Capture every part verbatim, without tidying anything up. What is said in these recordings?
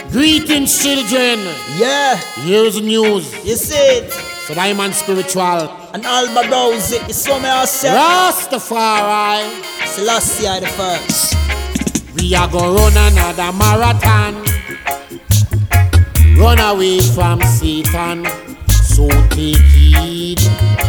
Greetings, children. Yeah, Here's the news. you see it. So I'm on spiritual. And Alba Rose, you saw me ourselves. Rastafari. Selassie the first. We are gonna run another marathon. Run away from Satan. So take heed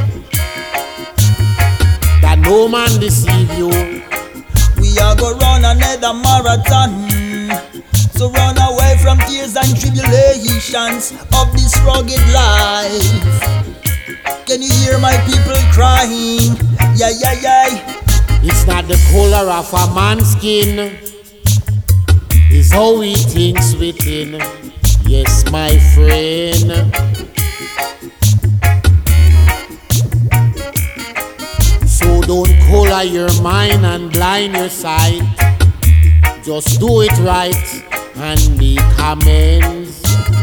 that no man deceive you. We are gonna run another marathon. So run away from tears and tribulations of this rugged life. Can you hear my people crying? Yeah, yeah, yeah. It's not the color of a man's skin, it's how he thinks within. Yes, my friend. So don't color your mind and blind your sight. Just do it right and make amends.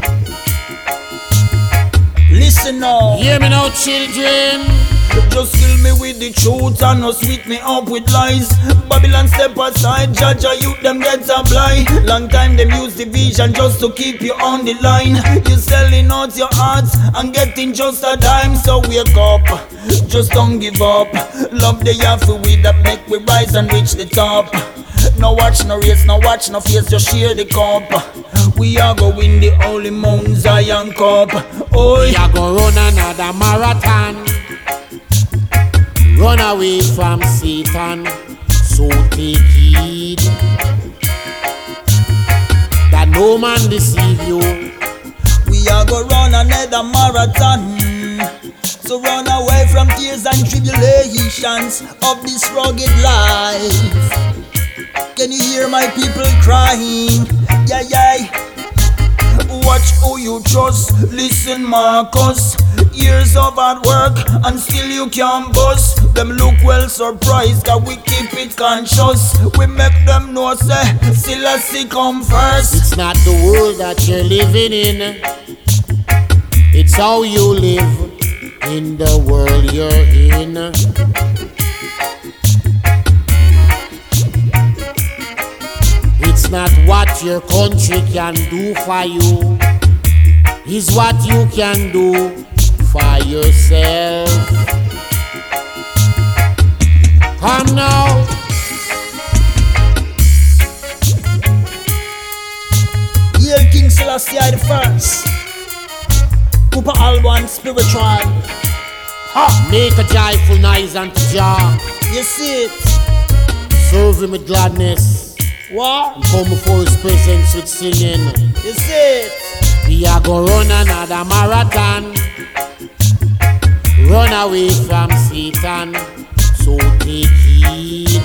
Listen now. Hear me now, children. Just kill me with the truth and not sweet me up with lies. Babylon step aside, judge a youth them get a blind. Long time them use division just to keep you on the line. You selling out your hearts and getting just a dime. So wake up, just don't give up. Love the yafu with that make we rise and reach the top. No watch, no race, no watch, no face, just share the cup. We are go win the Holy Mount Zion Cup. Oh, we are gonna run another marathon. Run away from Satan. So take heed that no man deceive you. We are gonna run another marathon. So run away from tears and tribulations of this rugged life. Can you hear my people crying? Yeah, yeah. Watch who you trust. Listen, Marcus. Years of hard work and still you can't bust. Them look well surprised that we keep it conscious. We make them know say Selassie come first. It's not the world that you're living in, it's how you live in the world you're in. It's not what your country can do for you, it's what you can do for yourself. Come now. Hail King Selassie the first. Cooper Alban spiritual. Ha! Make a joyful noise unto Jah. You see it. Serve him with gladness. What? And come before his presence with singing. You see it. We are gonna run another marathon. Run away from Satan. So take heed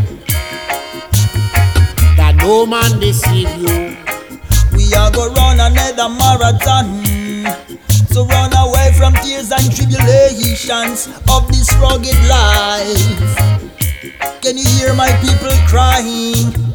that no man deceive you. We are gonna run another marathon. So run away from tears and tribulations of this rugged life. Can you hear my people crying?